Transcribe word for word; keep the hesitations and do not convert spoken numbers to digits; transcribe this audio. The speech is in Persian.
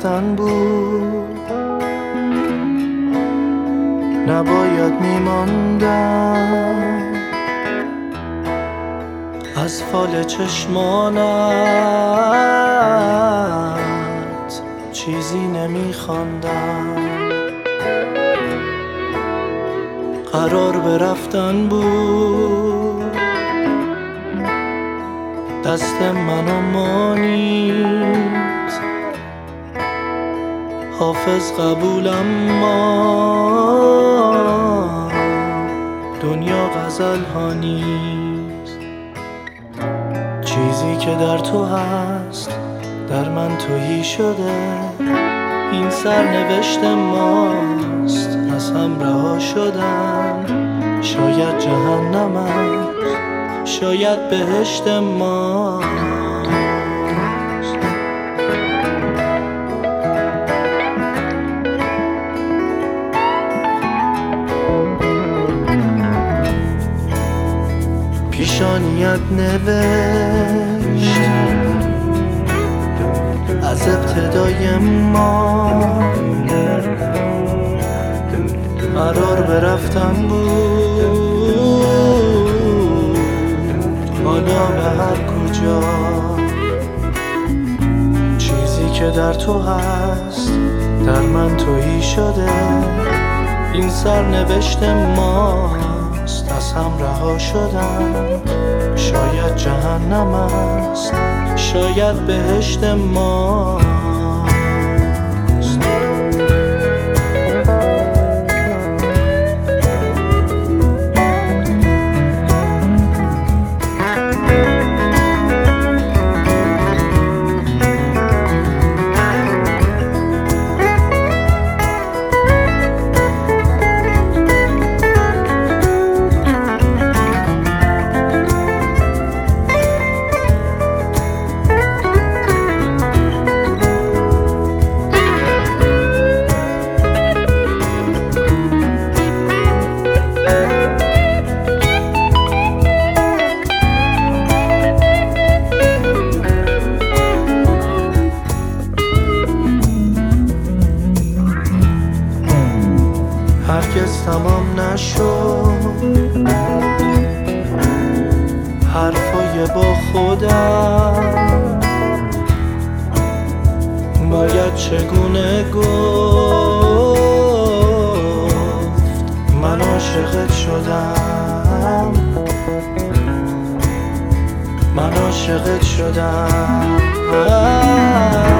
رفتن بود، نباید میماندم از فال چشمانت چیزی نمیخواندم. قرار به رفتن بود، دست منو مانید، حافظ قبولم ما دنیا غزل ها نیست. چیزی که در تو هست در من تویی شده، این سرنوشت ماست از هم رها شدن. شاید جهنمم، شاید بهشت ماست. پیشانیت نوشت از ابتدای ما، قرار به رفتن بود، حالا به هر کجا. چیزی که در تو هست در من تویی شده، این سرنوشت ماست از هم رها شدن. شاید جهنم است، شاید بهشت ماست. هرگز تمام نشد حرفای با خودم، باید چگونه گفت من عاشقت شدم، من عاشقت شدم.